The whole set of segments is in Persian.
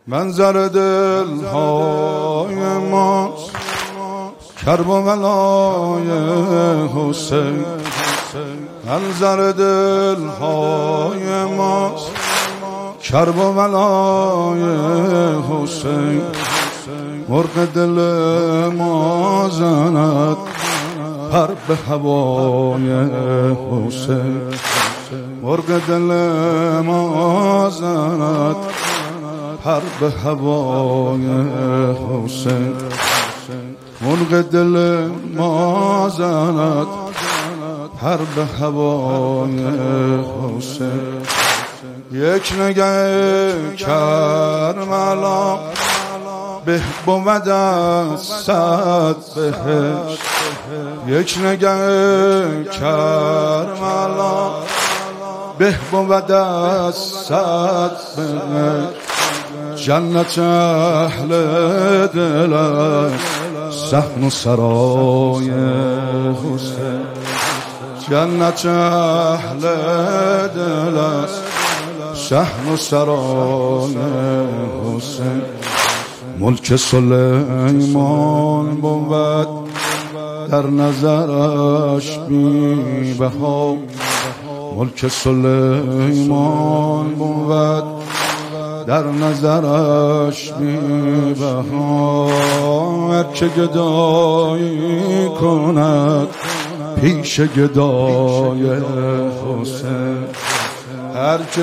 منظر دلهای ماست کربلای حسین. منظر دلهای ماست کربلای حسین. مرغ دل ما زند پر به هوای حسین. مرغ دل ما زند پر به هوای حسین. مرغ دل ما زند پر به هوای حسین. یک نگه کربلا به بود از صد بهشت. یک نگه کربلا به بود از صد بهشت. جنت اهل دل صحن و سرای حسین. جنت اهل دل صحن و سرای حسین. ملک سلیمان بود در نظرش بی بها. ملک سلیمان بود در نظرش بی بها. هر که گدایی کند پیش گدای حسین. هر که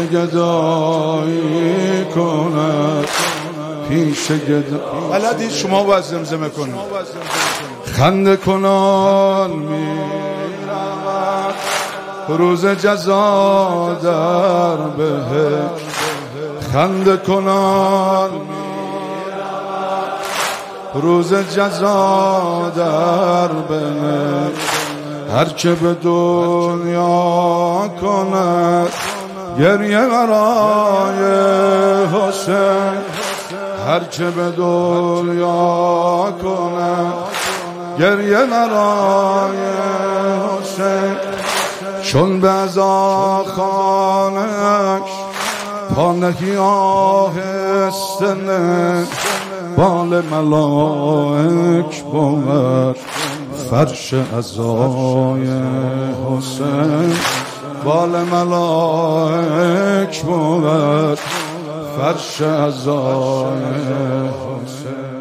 گدایی کند پیش گدای. بلدی شما باید زمزمه کنید. خنده کنان میرود روز جزا در بهشت. خنده کنان میرود روز جزا در بهشت. هر که به دنیا کند گریه برای حسین. هر که به دنیا کند گریه برای حسین. چون به عزا خانش پا نهی آهسته نه. بال ملائک بود فرش عزای حسین. بال ملائک بود فرش عزای حسین.